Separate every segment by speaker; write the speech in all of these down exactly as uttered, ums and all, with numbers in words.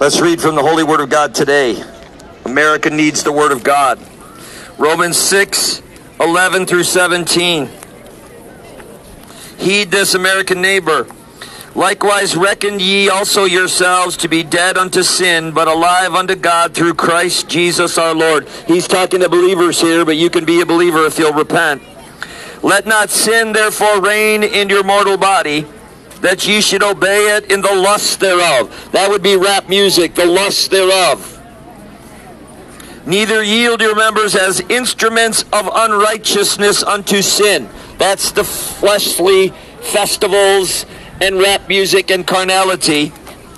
Speaker 1: Let's read from the Holy Word of God today. America needs the Word of God. Romans six, eleven through seventeen. Heed this, American neighbor. Likewise reckon ye also yourselves to be dead unto sin, but alive unto God through Christ Jesus our Lord. He's talking to believers here, but you can be a believer if you'll repent. Let not sin therefore reign in your mortal body, that ye should obey it in the lust thereof. That would be rap music, the lust thereof. Neither yield your members as instruments of unrighteousness unto sin. That's the fleshly festivals and rap music and carnality.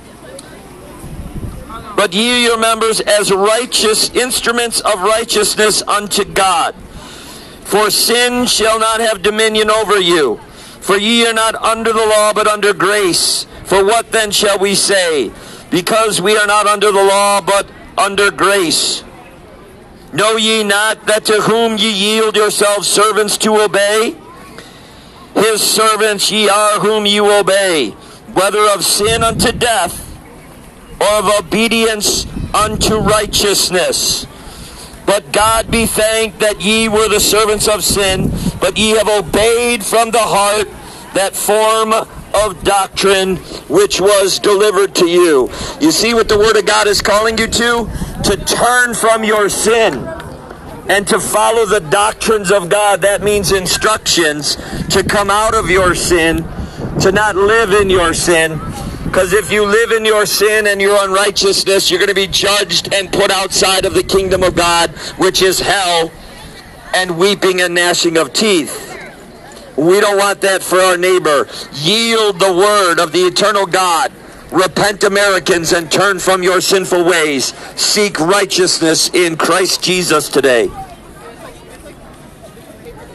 Speaker 1: But ye your members as righteous instruments of righteousness unto God. For sin shall not have dominion over you. For ye are not under the law, but under grace. For what then shall we say? Because we are not under the law, but under grace. Know ye not that to whom ye yield yourselves servants to obey, his servants ye are whom you obey, whether of sin unto death, or of obedience unto righteousness. But God be thanked that ye were the servants of sin, but ye have obeyed from the heart that form of doctrine which was delivered to you. You see what the Word of God is calling you to? To turn from your sin and to follow the doctrines of God. That means instructions to come out of your sin, to not live in your sin. Because if you live in your sin and your unrighteousness, you're going to be judged and put outside of the kingdom of God, which is hell, and weeping and gnashing of teeth. We don't want that for our neighbor. Yield the word of the eternal God. Repent, Americans, and turn from your sinful ways. Seek righteousness in Christ Jesus today.